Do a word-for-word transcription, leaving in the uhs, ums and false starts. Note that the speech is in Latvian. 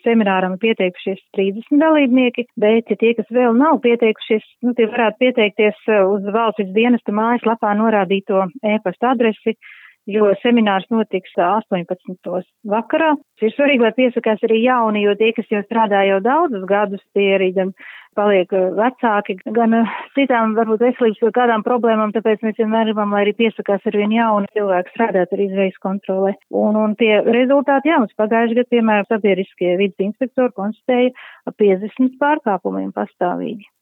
semināram ir pieteikušies trīsdesmit dalībnieki, bet ja tie, kas vēl nav pieteikušies, nu, tie varētu pieteikties uz valsts vidas dienesta mājaslapā norādīto e-pasta adresi, jo seminārs notiks astoņpadsmitos vakarā. Ir svarīgi, lai piesakās arī jauni, jo tie, kas jau strādā jau daudzus gadus, tie arī gan paliek vecāki, gan citām varbūt veselības vai kādām problēmām, tāpēc mēs vienmēr gribam, lai arī piesakās ar vien jauni cilvēki strādāt ar izvēles kontrolē. Un, un tie rezultāti, jā, mums pagājuši gadu, piemēram, sabiedriskie vidas inspektori konstatēja ap piecdesmit pārkāpumiem pastāvīgi.